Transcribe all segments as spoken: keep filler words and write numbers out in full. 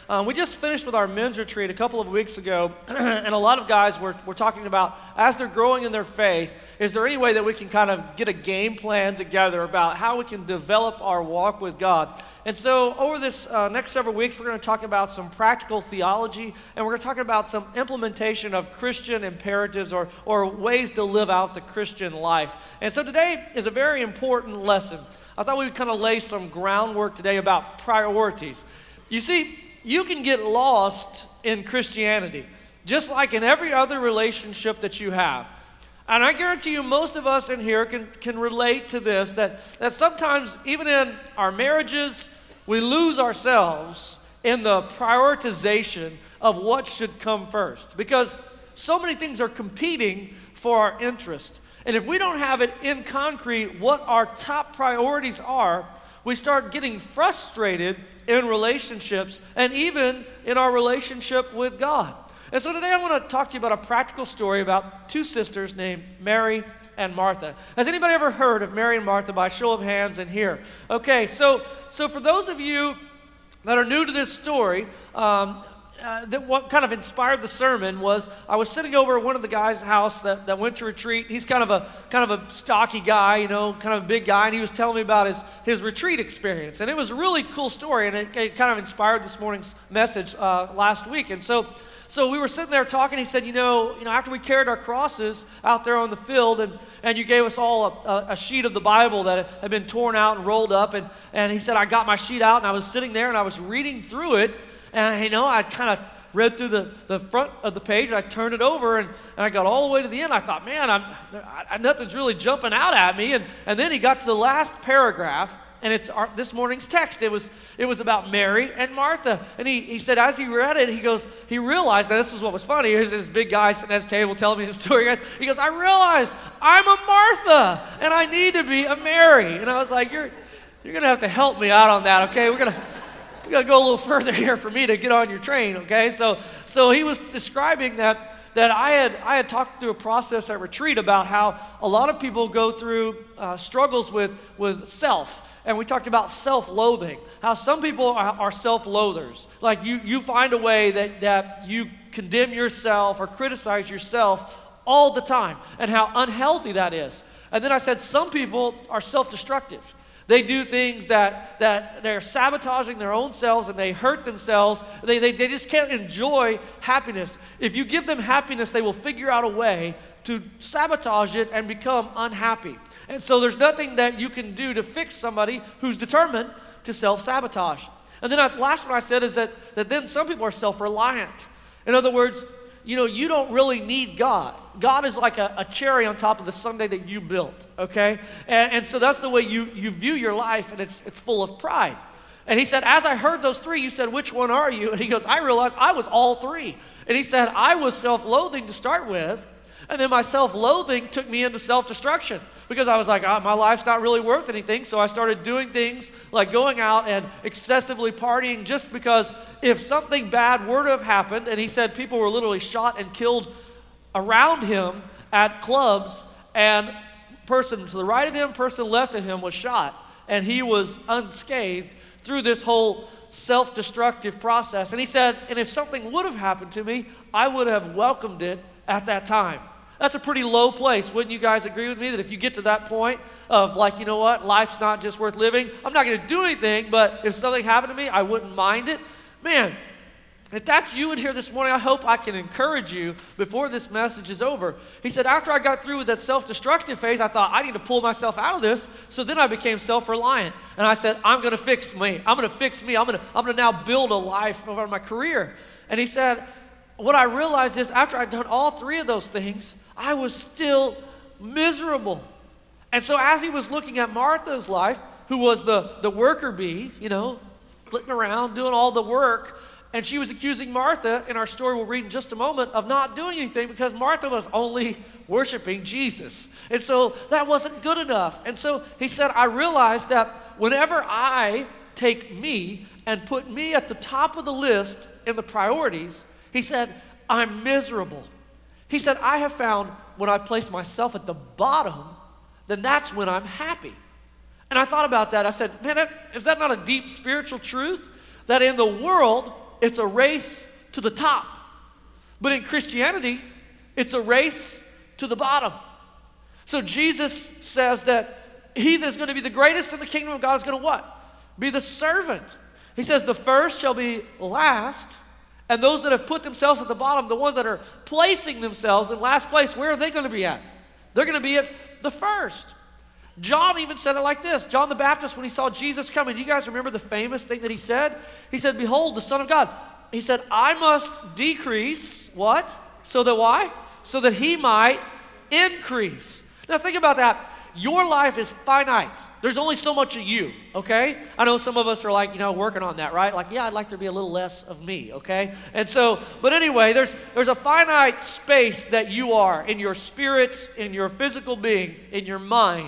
Um, we just finished with our men's retreat a couple of weeks ago, and a lot of guys were, were talking about, as they're growing in their faith, is there any way that we can kind of get a game plan together about how we can develop our walk with God? And so over this uh, next several weeks, we're going to talk about some practical theology, and we're going to talk about some implementation of Christian imperatives or, or ways to live out the Christian life. And so today is a very important lesson. I thought we would kind of lay some groundwork today about priorities. You see, you can get lost in Christianity, just like in every other relationship that you have. And I guarantee you most of us in here can, can relate to this, that, that sometimes even in our marriages, we lose ourselves in the prioritization of what should come first, because so many things are competing for our interest. And if we don't have it in concrete what our top priorities are, we start getting frustrated in relationships and even in our relationship with God. And so today I want to talk to you about a practical story about two sisters named Mary and Martha. Has anybody ever heard of Mary and Martha by show of hands in here? Okay, so so for those of you that are new to this story, um, uh, that what kind of inspired the sermon was I was sitting over at one of the guys' house that, that went to retreat. He's kind of a kind of a stocky guy, you know, kind of a big guy, and he was telling me about his his retreat experience, and it was a really cool story, and it, it kind of inspired this morning's message uh, last week, and so. So we were sitting there talking. He said, you know, you know, after we carried our crosses out there on the field, and, and you gave us all a, a sheet of the Bible that had been torn out and rolled up, and, and he said, I got my sheet out, and I was sitting there, and I was reading through it, and, you know, I kind of read through the, the front of the page, and I turned it over, and, and I got all the way to the end. I thought, man, I'm, I, nothing's really jumping out at me, and, and then he got to the last paragraph, and it's our, this morning's text. It was it was about Mary and Martha. And he, he said, as he read it, he goes, he realized, now this was what was funny. Here's this big guy sitting at his table telling me the story. Guys, he goes, I realized I'm a Martha, and I need to be a Mary. And I was like, you're you're going to have to help me out on that, okay? We're going to we got to go a little further here for me to get on your train, okay? So so he was describing that that I had I had talked through a process at retreat about how a lot of people go through uh, struggles with, with self. And we talked about self-loathing, how some people are, are self-loathers. Like you, you find a way that, that you condemn yourself or criticize yourself all the time, and how unhealthy that is. And then I said some people are self-destructive. They do things that, that they're sabotaging their own selves, and they hurt themselves. They, they, they just can't enjoy happiness. If you give them happiness, they will figure out a way to sabotage it and become unhappy. And so there's nothing that you can do to fix somebody who's determined to self-sabotage. And then the last one I said is that, that then some people are self-reliant. In other words, you know, you don't really need God. God is like a, a cherry on top of the sundae that you built, okay? And, and so that's the way you, you view your life, and it's, it's full of pride. And he said, as I heard those three, you said, which one are you? And he goes, I realized I was all three. And he said, I was self-loathing to start with, and then my self-loathing took me into self-destruction, because I was like, oh, my life's not really worth anything. So I started doing things like going out and excessively partying, just because if something bad were to have happened, and he said people were literally shot and killed around him at clubs, and person to the right of him, person to the left of him was shot, and he was unscathed through this whole self-destructive process. And he said, and if something would have happened to me, I would have welcomed it at that time. That's a pretty low place. Wouldn't you guys agree with me that if you get to that point of like, you know what, life's not just worth living, I'm not going to do anything, but if something happened to me, I wouldn't mind it? Man, if that's you in here this morning, I hope I can encourage you before this message is over. He said, after I got through with that self-destructive phase, I thought, I need to pull myself out of this. So then I became self-reliant. And I said, I'm going to fix me. I'm going to fix me. I'm going to I'm going to now build a life over my career. And he said, what I realized is after I'd done all three of those things, I was still miserable. And so as he was looking at Martha's life, who was the, the worker bee, you know, flitting around, doing all the work, and she was accusing Martha, in our story we'll read in just a moment, of not doing anything because Martha was only worshiping Jesus. And so that wasn't good enough. And so he said, I realized that whenever I take me and put me at the top of the list in the priorities, he said, I'm miserable. He said, I have found when I place myself at the bottom, then that's when I'm happy. And I thought about that. I said, man, that, is that not a deep spiritual truth? That in the world, it's a race to the top. But in Christianity, it's a race to the bottom. So Jesus says that he that's going to be the greatest in the kingdom of God is going to what? Be the servant. He says the first shall be last, and those that have put themselves at the bottom, the ones that are placing themselves in last place, where are they going to be at? They're going to be at the first. John even said it like this. John the Baptist, when he saw Jesus coming, you guys remember the famous thing that he said? He said, behold, the Son of God. He said, I must decrease, what? So that why? So that he might increase. Now think about that. Your life is finite. There's only so much of you, okay? I know some of us are like, you know, working on that, right? Like, yeah, I'd like there to be a little less of me, okay? And so, but anyway, there's there's a finite space that you are in your spirit, in your physical being, in your mind.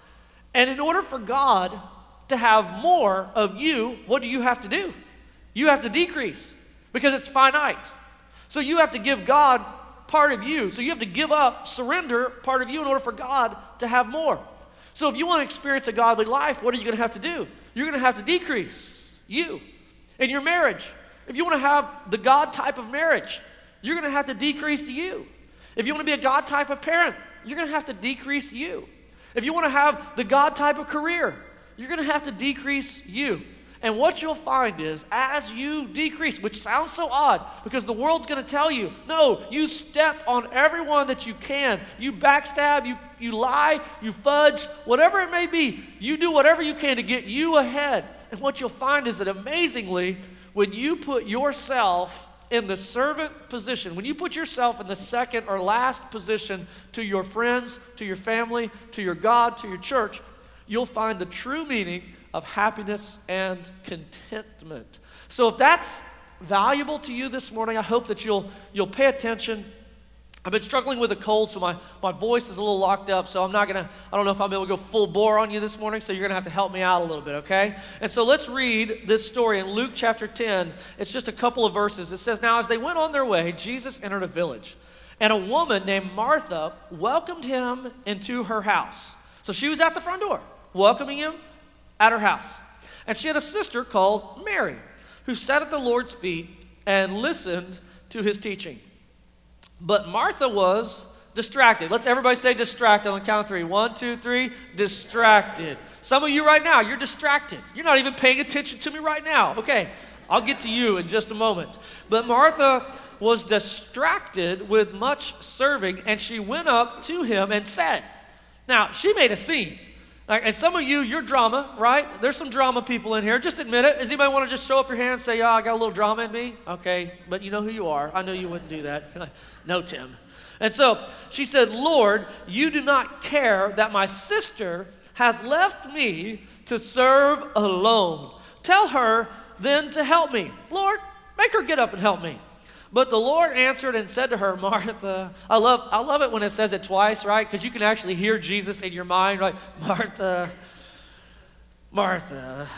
And in order for God to have more of you, what do you have to do? You have to decrease because it's finite. So you have to give God part of you. So you have to give up, surrender part of you in order for God to have more. So if you want to experience a godly life, what are you going to have to do? You're going to have to decrease you. In your marriage, if you want to have the God type of marriage, you're going to have to decrease you. If you want to be a God type of parent, you're going to have to decrease you. If you want to have the God type of career, you're going to have to decrease you. And what you'll find is, as you decrease, which sounds so odd, because the world's going to tell you, no, you step on everyone that you can. You backstab, you, you lie, you fudge, whatever it may be. You do whatever you can to get you ahead. And what you'll find is that amazingly, when you put yourself in the servant position, when you put yourself in the second or last position to your friends, to your family, to your God, to your church, you'll find the true meaning of happiness and contentment. So if that's valuable to you this morning, I hope that you'll you'll pay attention. I've been struggling with a cold, so my, my voice is a little locked up, so I'm not going to, I don't know if I'll be able to go full bore on you this morning, so you're going to have to help me out a little bit, okay? And so let's read this story in Luke chapter ten. It's just a couple of verses. It says, now as they went on their way, Jesus entered a village, and a woman named Martha welcomed him into her house. So she was at the front door, welcoming him at her house. And she had a sister called Mary, who sat at the Lord's feet and listened to his teaching. But Martha was distracted. Let's everybody say distracted on the count of three. One, two, three, distracted. Some of you right now, you're distracted. You're not even paying attention to me right now. Okay, I'll get to you in just a moment. But Martha was distracted with much serving, and she went up to him and said, now, she made a scene. Like, and some of you, you're drama, right? There's some drama people in here. Just admit it. Does anybody want to just show up your hand and say, yeah, I got a little drama in me? Okay, but you know who you are. I know you wouldn't do that. No, Tim. And so she said, Lord, you do not care that my sister has left me to serve alone. Tell her then to help me. Lord, make her get up and help me. But the Lord answered and said to her, Martha, I love, I love it when it says it twice, right? Because you can actually hear Jesus in your mind, right? Martha, Martha,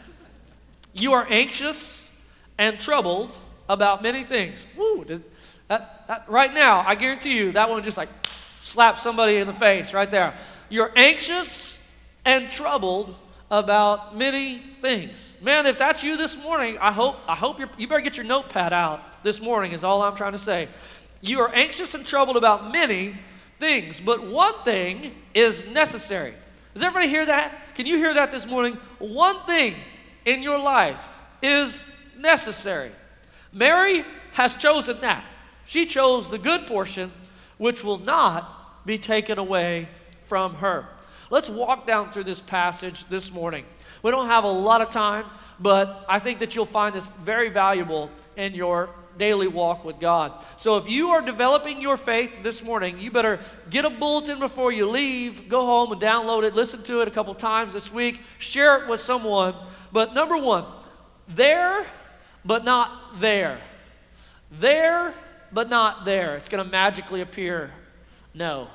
you are anxious and troubled about many things. Woo, that, that, right now, I guarantee you, that one just like slapped somebody in the face right there. You're anxious and troubled about many things. Man, if that's you this morning, I hope I hope you're, you better get your notepad out this morning is all I'm trying to say. You are anxious and troubled about many things, but one thing is necessary. Does everybody hear that? Can you hear that this morning? One thing in your life is necessary. Mary has chosen that. She chose the good portion, which will not be taken away from her. Let's walk down through this passage this morning. We don't have a lot of time, but I think that you'll find this very valuable in your daily walk with God. So if you are developing your faith this morning, you better get a bulletin before you leave, go home and download it, listen to it a couple times this week, share it with someone. But number one, there but not there. There but not there. It's going to magically appear. No.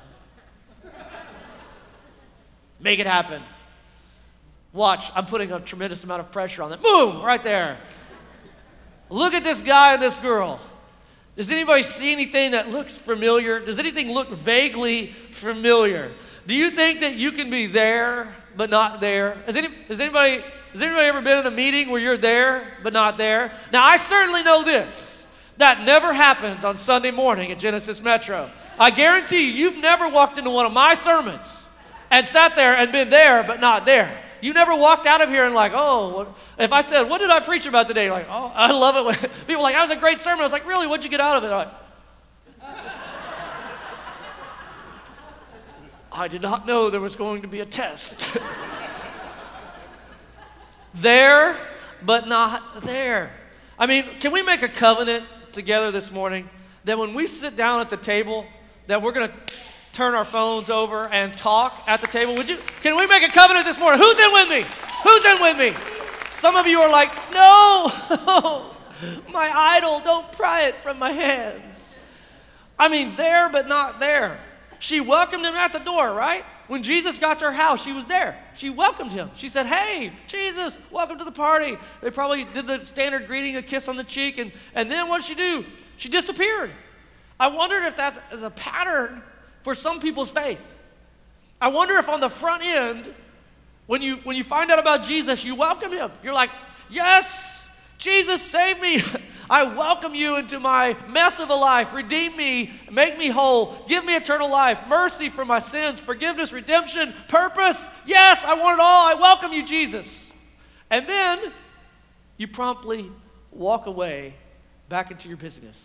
Make it happen. Watch, I'm putting a tremendous amount of pressure on that. Boom, right there. Look at this guy and this girl. Does anybody see anything that looks familiar? Does anything look vaguely familiar? Do you think that you can be there but not there? Has, any, has anybody has anybody ever been in a meeting where you're there but not there? Now, I certainly know this. That never happens on Sunday morning at Genesis Metro. I guarantee you, you've never walked into one of my sermons and sat there and been there but not there. You never walked out of here and like, oh, what, if I said, what did I preach about today? Like, oh, I love it when people are like, that was a great sermon. I was like, really, what'd you get out of it? I'm like, I did not know there was going to be a test. There, but not there. I mean, can we make a covenant together this morning that when we sit down at the table, that we're going to turn our phones over and talk at the table? Would you? Can we make a covenant this morning? Who's in with me? Who's in with me? Some of you are like, no, my idol, don't pry it from my hands. I mean, there, but not there. She welcomed him at the door, right? When Jesus got to her house, she was there. She welcomed him. She said, hey, Jesus, welcome to the party. They probably did the standard greeting, a kiss on the cheek, and, and then what did she do? She disappeared. I wondered if that's as a pattern for some people's faith. I wonder if on the front end, when you, when you find out about Jesus, you welcome him. You're like, yes, Jesus, save me. I welcome you into my mess of a life. Redeem me, make me whole, give me eternal life, mercy for my sins, forgiveness, redemption, purpose. Yes, I want it all. I welcome you, Jesus. And then you promptly walk away back into your busyness.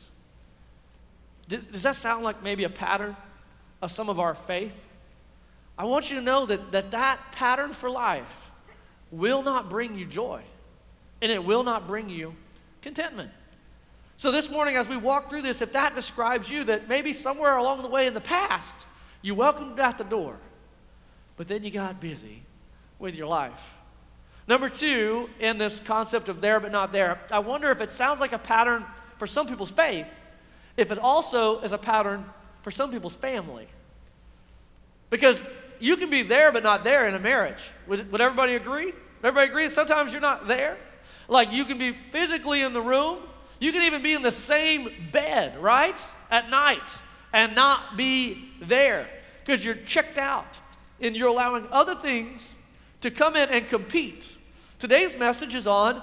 Does, does that sound like maybe a pattern of some of our faith? I want you to know that that, that pattern for life will not bring you joy, and it will not bring you contentment. So this morning, as we walk through this, if that describes you, that maybe somewhere along the way in the past, you welcomed at the door, but then you got busy with your life. Number two, in this concept of there but not there, I wonder if it sounds like a pattern for some people's faith, if it also is a pattern for some people's family. Because you can be there but not there in a marriage. Would, would everybody agree? Would everybody agree that sometimes you're not there? Like you can be physically in the room, you can even be in the same bed, right, at night and not be there because you're checked out and you're allowing other things to come in and compete. Today's message is on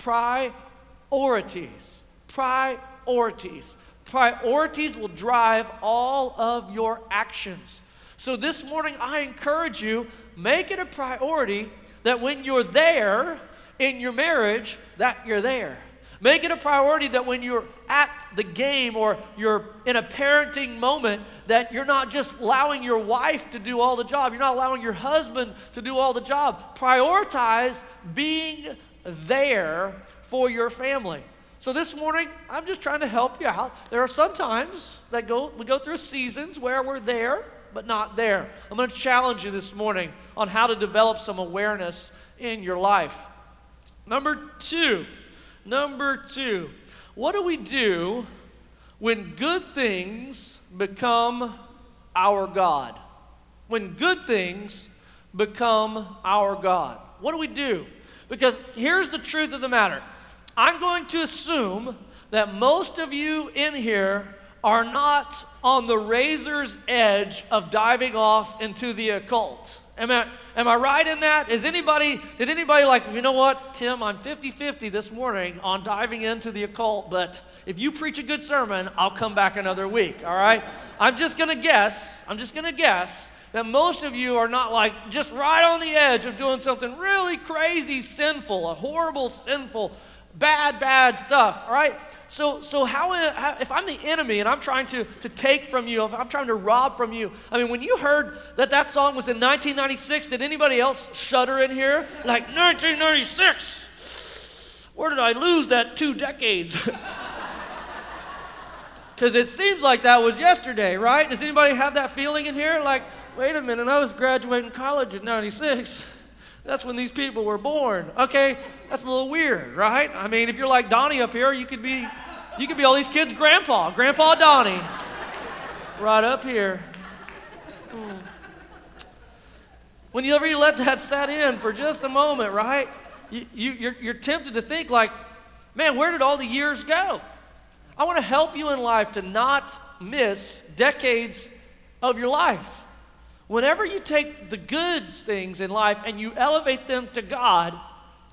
priorities. Priorities. Priorities will drive all of your actions. So this morning, I encourage you, make it a priority that when you're there in your marriage, that you're there. Make it a priority that when you're at the game or you're in a parenting moment, that you're not just allowing your wife to do all the job. You're not allowing your husband to do all the job. Prioritize being there for your family. So this morning, I'm just trying to help you out. There are some times that go we go through seasons where we're there, but not there. I'm going to challenge you this morning on how to develop some awareness in your life. Number two, number two, what do we do when good things become our God? When good things become our God. What do we do? Because here's the truth of the matter. I'm going to assume that most of you in here are not on the razor's edge of diving off into the occult. Am I, am I right in that? Is anybody, did anybody like, you know what, Tim, I'm fifty-fifty this morning on diving into the occult, but if you preach a good sermon, I'll come back another week, all right? I'm just going to guess, I'm just going to guess that most of you are not like just right on the edge of doing something really crazy, sinful, a horrible, sinful, bad, bad stuff, all right? So so how, how if I'm the enemy and I'm trying to, to take from you, if I'm trying to rob from you, I mean, when you heard that that song was in nineteen ninety-six, did anybody else shudder in here? Like, nineteen ninety-six, where did I lose that two decades? Because it seems like that was yesterday, right? Does anybody have that feeling in here? Like, wait a minute, I was graduating college in ninety-six. That's when these people were born. Okay, that's a little weird, right? I mean, if you're like Donnie up here, you could be, you could be all these kids' grandpa, Grandpa Donnie, right up here. Hmm. Whenever you let that set in for just a moment, right? You, you, you're, you're tempted to think like, man, where did all the years go? I want to help you in life to not miss decades of your life. Whenever you take the good things in life and you elevate them to God,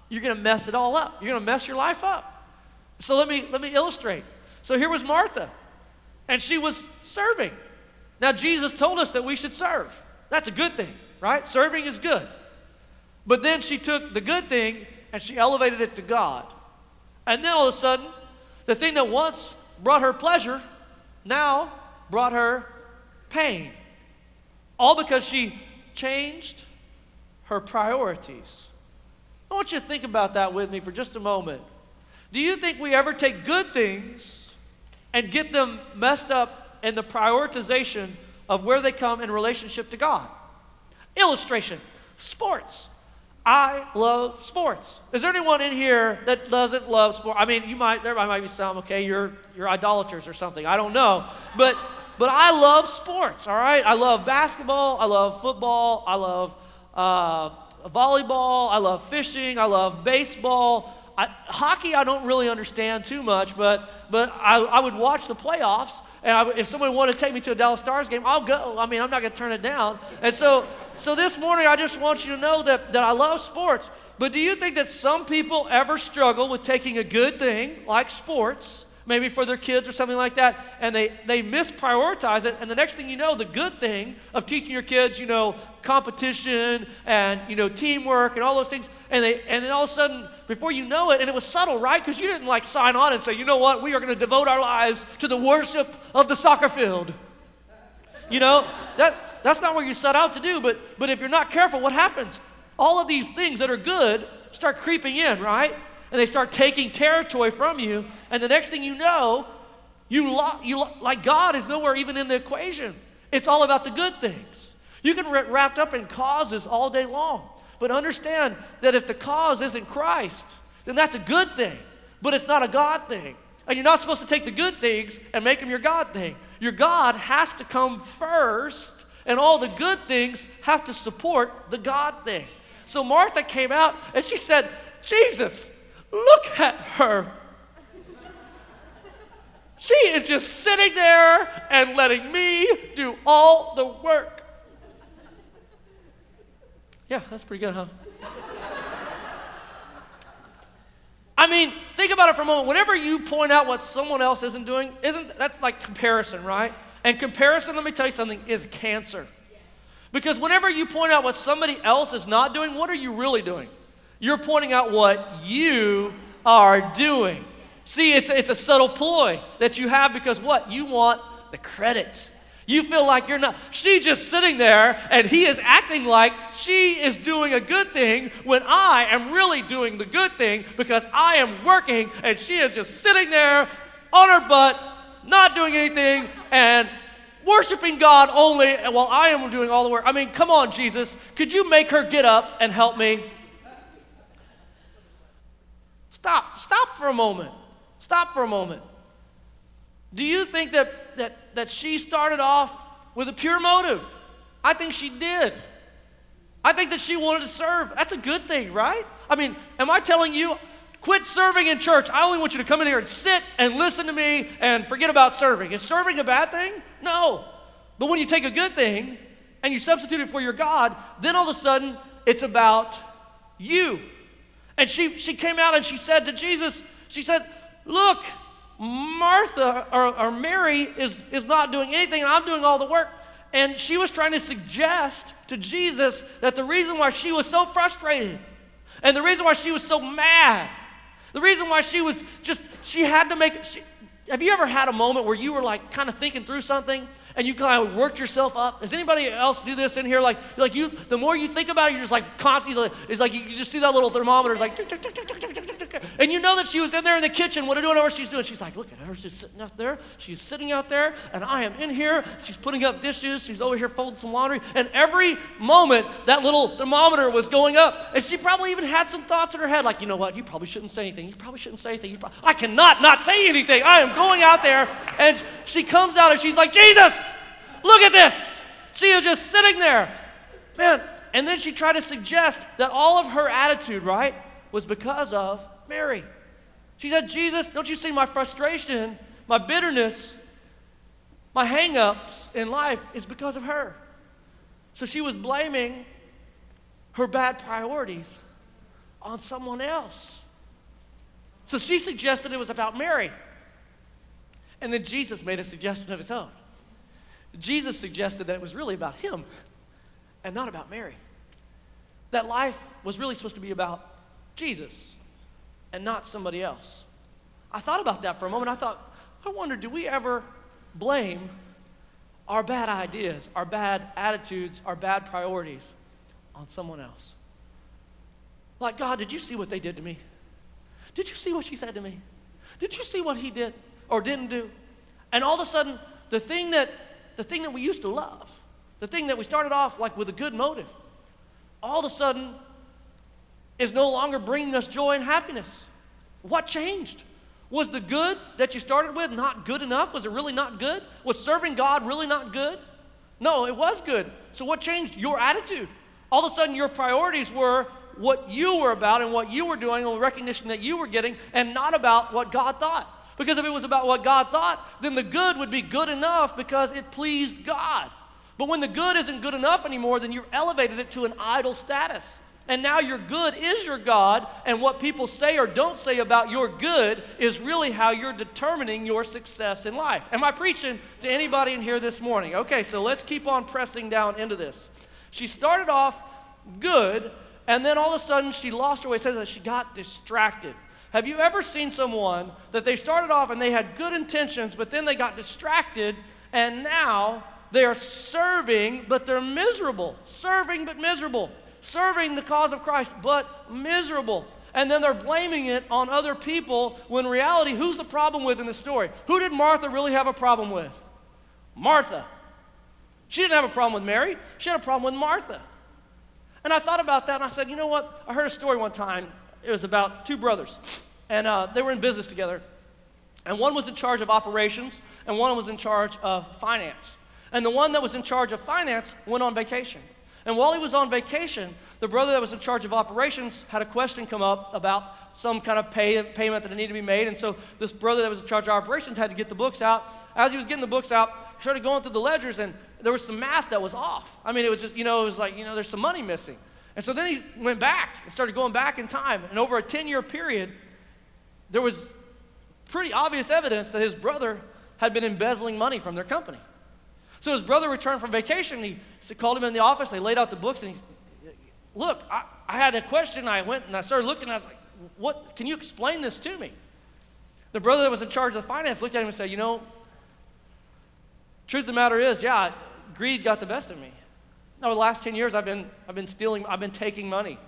you're going to mess it all up. You're going to mess your life up. So let me, let me illustrate. So here was Martha, and she was serving. Now, Jesus told us that we should serve. That's a good thing, right? Serving is good. But then she took the good thing and she elevated it to God. And then all of a sudden, the thing that once brought her pleasure now brought her pain. All because she changed her priorities. I want you to think about that with me for just a moment. Do you think we ever take good things and get them messed up in the prioritization of where they come in relationship to God? Illustration, sports. I love sports. Is there anyone in here that doesn't love sport? I mean, you might, there might be some, okay, you're, you're idolaters or something. I don't know. But, but I love sports, all right? I love basketball. I love football. I love uh, volleyball. I love fishing. I love baseball. I, hockey I don't really understand too much, but, but I, I would watch the playoffs. And I, if someone wanted to take me to a Dallas Stars game, I'll go. I mean, I'm not going to turn it down. And so, so this morning, I just want you to know that, that I love sports. But do you think that some people ever struggle with taking a good thing like sports, maybe for their kids or something like that, and they, they misprioritize it, and the next thing you know, the good thing of teaching your kids, you know, competition and, you know, teamwork and all those things, and they and then all of a sudden, before you know it, and it was subtle, right? Because you didn't like sign on and say, you know what, we are going to devote our lives to the worship of the soccer field. You know, that that's not what you set out to do, but but if you're not careful, what happens? All of these things that are good start creeping in, right? And they start taking territory from you, and the next thing you know, you, lo- you lo- like God is nowhere even in the equation. It's all about the good things. You can get wrapped up in causes all day long, but understand that if the cause isn't Christ, then that's a good thing, but it's not a God thing. And you're not supposed to take the good things and make them your God thing. Your God has to come first, and all the good things have to support the God thing. So Martha came out and she said, Jesus, look at her. She is just sitting there and letting me do all the work. Yeah, that's pretty good, huh? I mean, think about it for a moment. Whenever you point out what someone else isn't doing, isn't that's like comparison, right? And comparison, let me tell you something, is cancer. Because whenever you point out what somebody else is not doing, what are you really doing? You're pointing out what you are doing. See, it's, it's a subtle ploy that you have because what? You want the credit. You feel like you're not, she's just sitting there and he is acting like she is doing a good thing when I am really doing the good thing because I am working and she is just sitting there on her butt, not doing anything and worshiping God only while I am doing all the work. I mean, come on, Jesus. Could you make her get up and help me? Stop. Stop for a moment. Stop for a moment. Do you think that, that, that she started off with a pure motive? I think she did. I think that she wanted to serve. That's a good thing, right? I mean, am I telling you, quit serving in church. I only want you to come in here and sit and listen to me and forget about serving. Is serving a bad thing? No. But when you take a good thing and you substitute it for your God, then all of a sudden it's about you. And she, she came out and she said to Jesus, she said, look, Martha or, or Mary is, is not doing anything and I'm doing all the work. And she was trying to suggest to Jesus that the reason why she was so frustrated and the reason why she was so mad, the reason why she was just, she had to make, she, have you ever had a moment where you were like kind of thinking through something and you kind of worked yourself up? Does anybody else do this in here? Like, like you, the more you think about it, you're just like constantly, it's like you, you just see that little thermometer, it's like, tick, tick, tick, tick, tick, tick, tick, tick, tick. And you know that she was in there in the kitchen, what whatever she's doing. She's like, look at her, she's sitting out there, she's sitting out there, and I am in here, she's putting up dishes, she's over here folding some laundry, and every moment that little thermometer was going up, and she probably even had some thoughts in her head, like, you know what, you probably shouldn't say anything, you probably shouldn't say anything, you pro- I cannot not say anything, I am going out there, and she comes out and she's like, Jesus, look at this. She is just sitting there. Man, and then she tried to suggest that all of her attitude, right, was because of Mary. She said, Jesus, don't you see my frustration, my bitterness, my hang-ups in life is because of her. So she was blaming her bad priorities on someone else. So she suggested it was about Mary. And then Jesus made a suggestion of his own. Jesus suggested that it was really about him and not about Mary. That life was really supposed to be about Jesus and not somebody else. I thought about that for a moment. I thought, I wonder, do we ever blame our bad ideas, our bad attitudes, our bad priorities on someone else? Like, God, did you see what they did to me? Did you see what she said to me? Did you see what he did or didn't do? And all of a sudden, the thing that the thing that we used to love, the thing that we started off like with a good motive, all of a sudden is no longer bringing us joy and happiness. What changed? Was the good that you started with not good enough? Was it really not good? Was serving God really not good? No, it was good. So what changed? Your attitude. All of a sudden your priorities were what you were about and what you were doing and the recognition that you were getting, and not about what God thought. Because if it was about what God thought, then the good would be good enough because it pleased God. But when the good isn't good enough anymore, then you've elevated it to an idol status. And now your good is your God, and what people say or don't say about your good is really how you're determining your success in life. Am I preaching to anybody in here this morning? Okay, so let's keep on pressing down into this. She started off good, and then all of a sudden she lost her way. It says that she got distracted. Have you ever seen someone that they started off and they had good intentions, but then they got distracted, and now they are serving, but they're miserable. Serving, but miserable. Serving the cause of Christ, but miserable. And then they're blaming it on other people, when in reality, who's the problem with in the story? Who did Martha really have a problem with? Martha. She didn't have a problem with Mary. She had a problem with Martha. And I thought about that, and I said, you know what? I heard a story one time. It was about two brothers, and uh, they were in business together. And one was in charge of operations, and one was in charge of finance. And the one that was in charge of finance went on vacation. And while he was on vacation, the brother that was in charge of operations had a question come up about some kind of pay, payment that needed to be made. And so this brother that was in charge of operations had to get the books out. As he was getting the books out, he started going through the ledgers, and there was some math that was off. I mean, it was just, you know, it was like, you know, there's some money missing. And so then he went back and started going back in time. And over a ten-year period, there was pretty obvious evidence that his brother had been embezzling money from their company. So his brother returned from vacation. He called him in the office. They laid out the books, and he, look, I, I had a question. I went and I started looking, and I was like, what, can you explain this to me? The brother that was in charge of the finance looked at him and said, you know, truth of the matter is, yeah, greed got the best of me. Over the last ten years, I've been, I've been stealing, I've been taking money.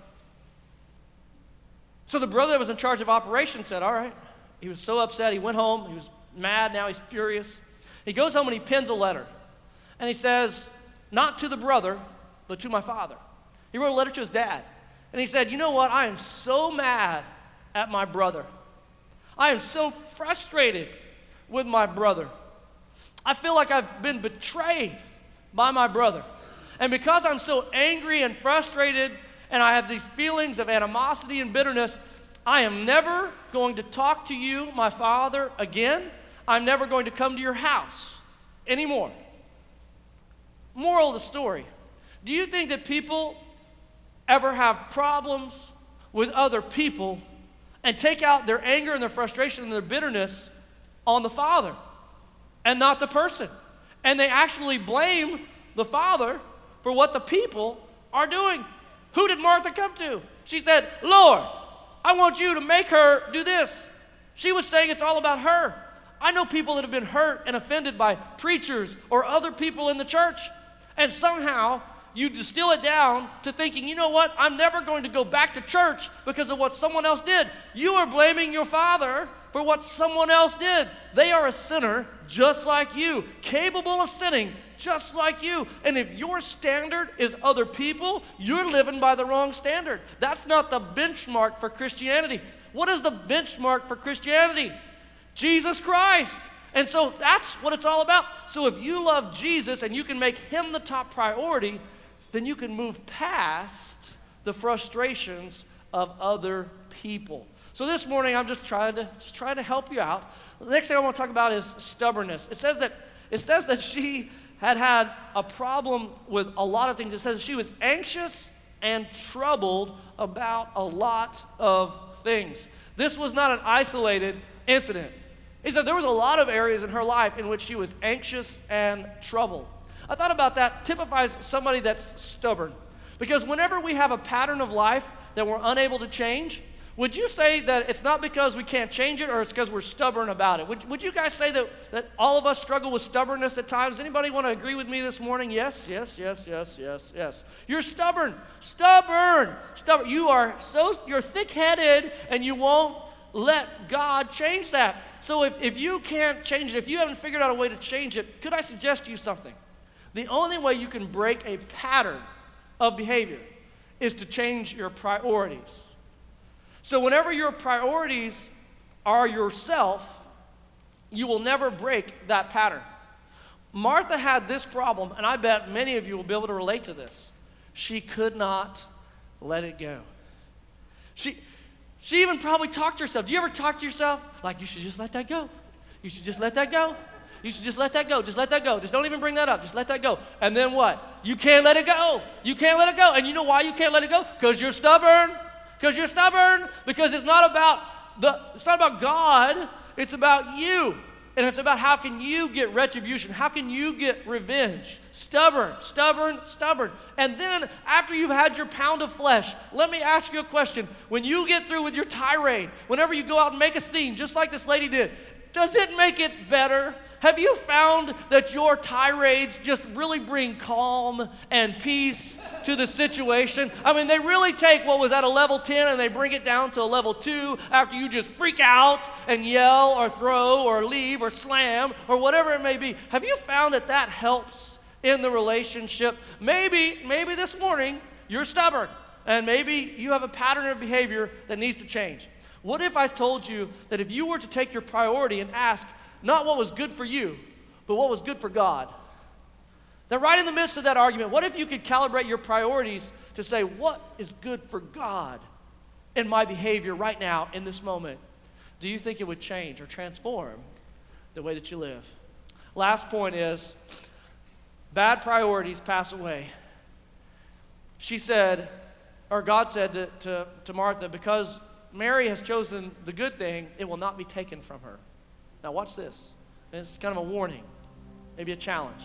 So the brother that was in charge of operations said, all right. He was so upset. He went home. He was mad. Now he's furious. He goes home and he pens a letter. And he says, not to the brother, but to my father. He wrote a letter to his dad. And he said, you know what? I am so mad at my brother. I am so frustrated with my brother. I feel like I've been betrayed by my brother. And because I'm so angry and frustrated, and I have these feelings of animosity and bitterness, I am never going to talk to you, my father, again. I'm never going to come to your house anymore. Moral of the story, do you think that people ever have problems with other people and take out their anger and their frustration and their bitterness on the father and not the person? And they actually blame the father for what the people are doing. Who did Martha come to? She said, Lord, I want you to make her do this. She was saying it's all about her. I know people that have been hurt and offended by preachers or other people in the church. And somehow you distill it down to thinking, you know what, I'm never going to go back to church because of what someone else did. You are blaming your father for what someone else did. They are a sinner just like you, capable of sinning just like you. And if your standard is other people, you're living by the wrong standard. That's not the benchmark for Christianity. What is the benchmark for Christianity? Jesus Christ. And so that's what it's all about. So if you love Jesus and you can make him the top priority, then you can move past the frustrations of other people. So this morning I'm just trying to just trying to help you out. The next thing I want to talk about is stubbornness. It says that it says that she had had a problem with a lot of things. It says she was anxious and troubled about a lot of things. This was not an isolated incident. He said there was a lot of areas in her life in which she was anxious and troubled. I thought about that typifies somebody that's stubborn. Because whenever we have a pattern of life that we're unable to change, would you say that it's not because we can't change it or it's because we're stubborn about it? Would, would you guys say that, that all of us struggle with stubbornness at times? Anybody want to agree with me this morning? Yes, yes, yes, yes, yes, yes. You're stubborn, stubborn, stubborn. You are so, you're thick-headed and you won't let God change that. So if, if you can't change it, if you haven't figured out a way to change it, could I suggest to you something? The only way you can break a pattern of behavior is to change your priorities. So whenever your priorities are yourself, you will never break that pattern. Martha had this problem, and I bet many of you will be able to relate to this. She could not let it go. She, she even probably talked to herself. Do you ever talk to yourself? Like, you should just let that go. You should just let that go. You should just let that go. Just let that go. Just don't even bring that up. Just let that go. And then what? You can't let it go. You can't let it go. And you know why you can't let it go? Because you're stubborn. Because you're stubborn. Because it's not about the it's not about God. It's about you. And it's about how can you get retribution? How can you get revenge? Stubborn, stubborn, stubborn. And then after you've had your pound of flesh, let me ask you a question. When you get through with your tirade, whenever you go out and make a scene, just like this lady did, does it make it better? Have you found that your tirades just really bring calm and peace to the situation? I mean, they really take what was at a level ten and they bring it down to a level two after you just freak out and yell or throw or leave or slam or whatever it may be. Have you found that that helps in the relationship? Maybe, maybe this morning you're stubborn and maybe you have a pattern of behavior that needs to change. What if I told you that if you were to take your priority and ask, not what was good for you, but what was good for God? That right in the midst of that argument, what if you could calibrate your priorities to say, what is good for God in my behavior right now, in this moment? Do you think it would change or transform the way that you live? Last point is, bad priorities pass away. She said, or God said to, to, to Martha, because Mary has chosen the good thing, it will not be taken from her. Now watch this. This is kind of a warning, maybe a challenge.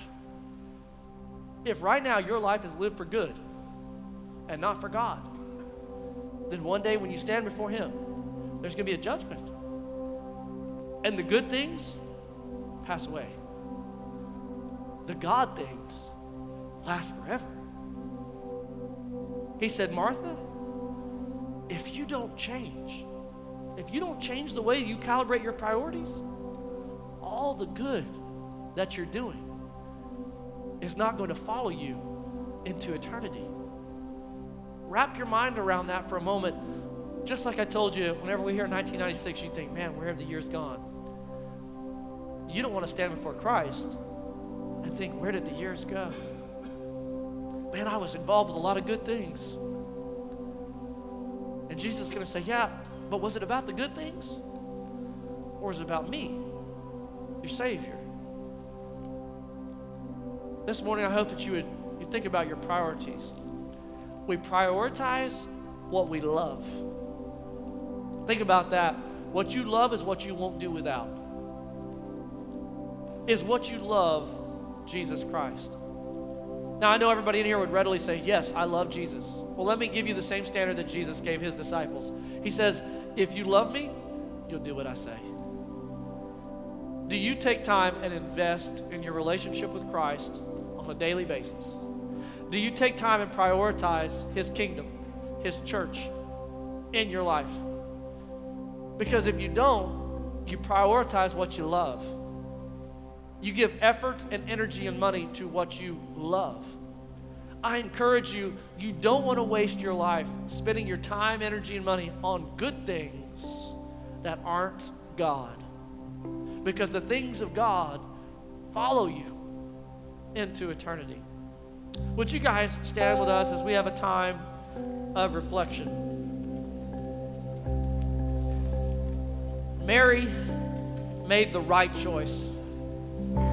If right now your life is lived for good and not for God, then one day when you stand before Him, there's going to be a judgment. And the good things pass away. The God things last forever. He said, Martha, if you don't change, if you don't change the way you calibrate your priorities, all the good that you're doing is not going to follow you into eternity. Wrap your mind around that for a moment. Just like I told you, whenever we hear nineteen ninety-six, you think, man, where have the years gone? You don't want to stand before Christ and think, where did the years go? Man, I was involved with a lot of good things. And Jesus is going to say, yeah, but was it about the good things? Or is it about me, your Savior? This morning, I hope that you would you think about your priorities. We prioritize what we love. Think about that. What you love is what you won't do without. Is what you love Jesus Christ? Now, I know everybody in here would readily say, yes, I love Jesus. Well, let me give you the same standard that Jesus gave His disciples. He says, if you love me, you'll do what I say. Do you take time and invest in your relationship with Christ on a daily basis? Do you take time and prioritize His kingdom, His church in your life? Because if you don't, you prioritize what you love. You give effort and energy and money to what you love. I encourage you, you don't want to waste your life spending your time, energy, and money on good things that aren't God. Because the things of God follow you into eternity. Would you guys stand with us as we have a time of reflection? Mary made the right choice.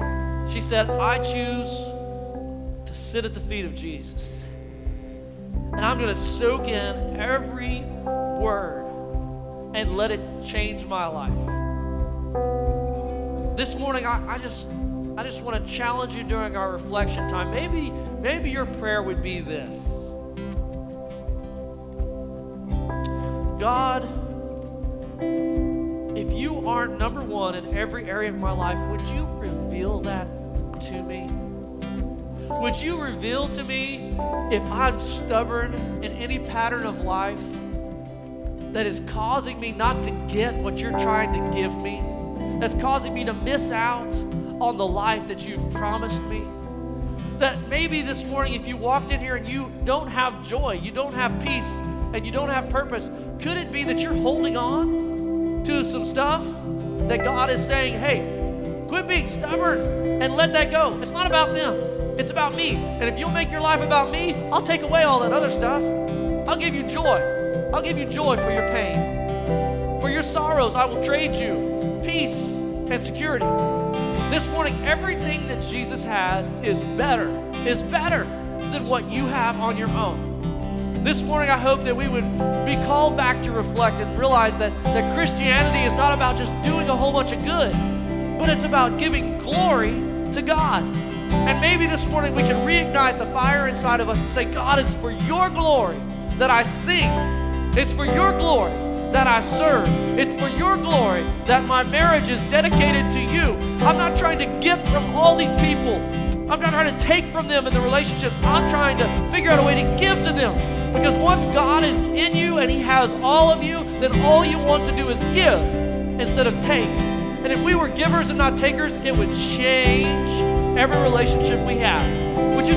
She said, I choose to sit at the feet of Jesus. and I'm going to soak in every word and let it change my life. This morning, I, I just I just want to challenge you during our reflection time. Maybe, maybe your prayer would be this. God, if you aren't number one in every area of my life, would you reveal that to me? Would you reveal to me if I'm stubborn in any pattern of life that is causing me not to get what you're trying to give me, that's causing me to miss out on the life that you've promised me? That maybe this morning, if you walked in here and you don't have joy, you don't have peace, and you don't have purpose, could it be that you're holding on to some stuff that God is saying, hey, quit being stubborn and let that go. It's not about them. It's about me. And if you'll make your life about me, I'll take away all that other stuff. I'll give you joy. I'll give you joy for your pain. For your sorrows, I will trade you peace and security. This morning, everything that Jesus has is better, is better than what you have on your own. This morning, I hope that we would be called back to reflect and realize that, that Christianity is not about just doing a whole bunch of good, but it's about giving glory to God. And maybe this morning we can reignite the fire inside of us and say, God, it's for your glory that I sing. It's for your glory that I serve. It's for your glory that my marriage is dedicated to you. I'm not trying to get from all these people. I'm not trying to take from them in the relationships. I'm trying to figure out a way to give to them. Because once God is in you and he has all of you, then all you want to do is give instead of take. And if we were givers and not takers, it would change every relationship we have. Would you